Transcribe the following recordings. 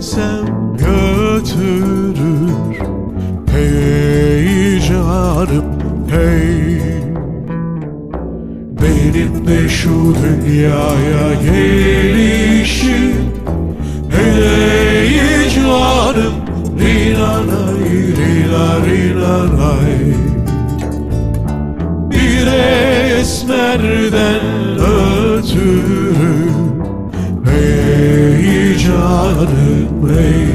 sev götürür. Hey canım hey, benim de şu dünyaya gelişim. Hey canım rinanay rinanay, bir esmerden ötürü. Hey canım hey.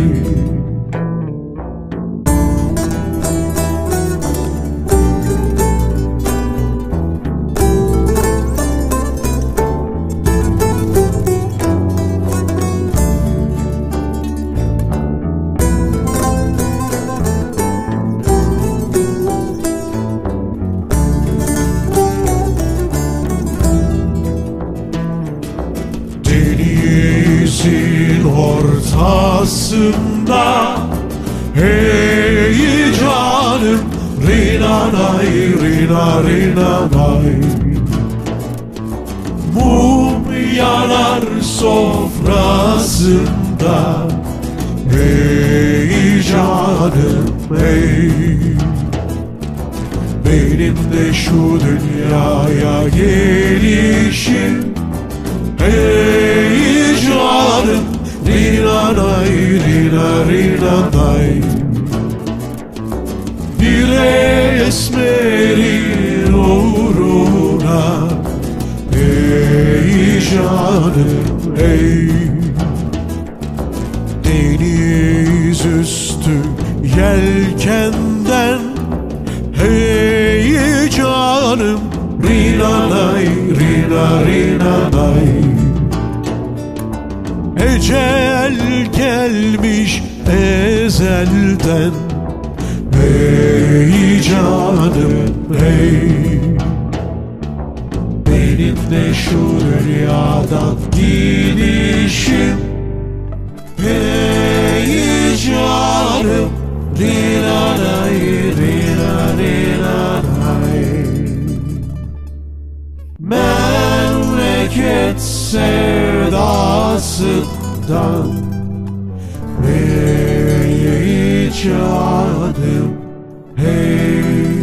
Denizin ortasında hey canım rinanay rinanay, mum yanar sofrasında. Hey canım hey, benim de şu dünyaya gelişim. Hey canım rinanay rinanay, bir esmerin uğruna. Hey canım hey, deniz üstü yelkenden. Hey canım rinanay rinanay, ecel gelmiş ezelden. Hey canım hey, benim de şu dünyadan gidişim. Hey canım rinanay rinanay, memleket sevdasından. Hey canım hey.